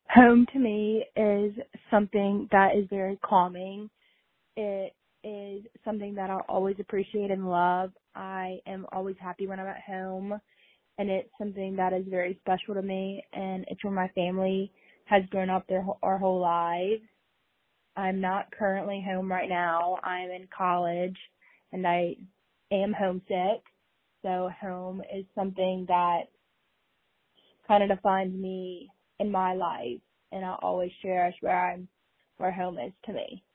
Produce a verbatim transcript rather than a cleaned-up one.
Home to me is something that is very calming. It is something that I'll always appreciate and love. I am always happy when I'm at home, and it's something that is very special to me, and it's where my family has grown up their whole- our whole lives. I'm not currently home right now. I'm in college, and I am homesick. So home is something that kind of defines me in my life, and I'll always cherish where I'm, where home is to me.